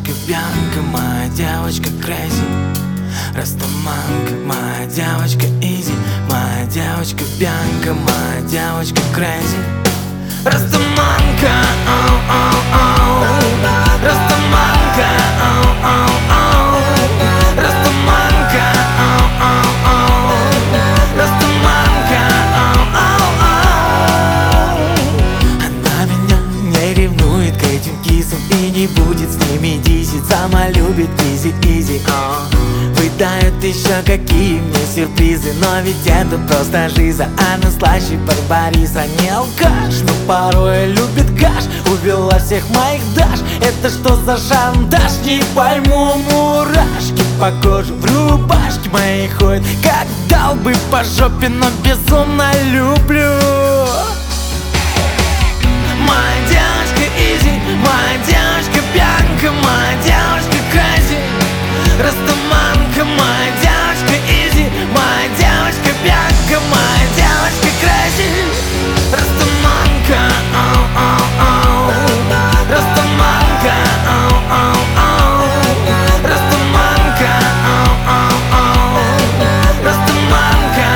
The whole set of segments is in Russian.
девочка Бьянка, моя девочка Крейзи. Растаманка, моя девочка Изи. Моя девочка Бьянка, моя девочка Крейзи. Растаманка, оу-оу-оу. Растаманка, оу-оу-оу. Растаманка, оу-оу-оу. Растаманка, оу-оу-оу. Она меня не ревнует к этим кисам и не будет с ними дизить. Сама любит изи-изи. Выдают еще какие мне сюрпризы, но ведь это просто жиза. Она слаще Барбариса. Не алкаш, но порой любит каш. Увела всех моих даш. Это что за шантаж? Не пойму, мурашки по коже в рубашке моей ходят, как дал бы по жопе, но безумно люблю. Моя девочка Изи, моя девочка Бьянка, моя девочка Крейзи. Растаманка, моя девочка Изи, моя девочка Бьянка, моя девочка Крейзи. Растаманка, оу-оу-оу. Растаманка, оу-оу-оу. Растаманка, оу-оу-оу. Растаманка,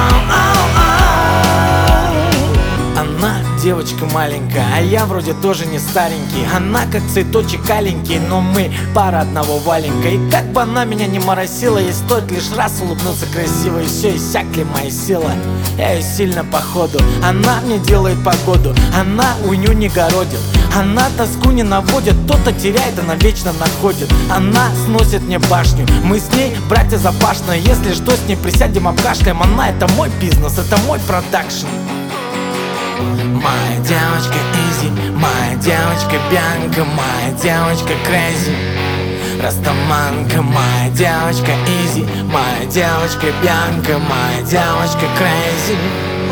оу-оу-оу. Она девочка маленькая, а я вроде тоже не старенький. Она как цветочек аленький, но мы пара одного валенка. И как бы она меня не моросила, ей стоит лишь раз улыбнуться красиво, и все, иссякли мои силы. Я ее сильно походу. Она мне делает погоду, она уйню не городит. Она тоску не наводит, кто-то теряет, она вечно находит. Она сносит мне башню, мы с ней братья запашные. Если что, с ней присядем, обкашляем. Она — это мой бизнес, это мой продакшн. Моя девочка Изи, моя девочка Бьянка, моя девочка Крейзи. Растаманка, моя девочка Изи, моя девочка Бьянка, моя девочка Крейзи.